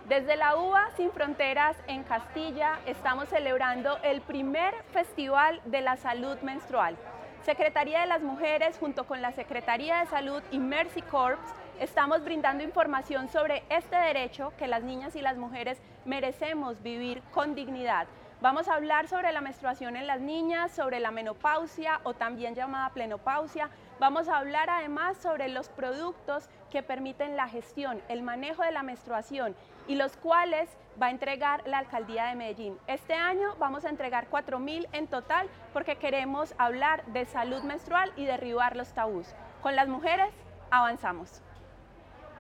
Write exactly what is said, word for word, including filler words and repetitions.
Desde la U B A Sin Fronteras en Castilla estamos celebrando el primer Festival de la Salud Menstrual. Secretaría de las Mujeres junto con la Secretaría de Salud y Mercy Corps estamos brindando información sobre este derecho que las niñas y las mujeres merecemos vivir con dignidad. Vamos a hablar sobre la menstruación en las niñas, sobre la menopausia o también llamada plenopausia. Vamos a hablar además sobre los productos que permiten la gestión, el manejo de la menstruación y los cuales va a entregar la Alcaldía de Medellín. Este año vamos a entregar cuatro mil en total porque queremos hablar de salud menstrual y derribar los tabús. Con las mujeres avanzamos.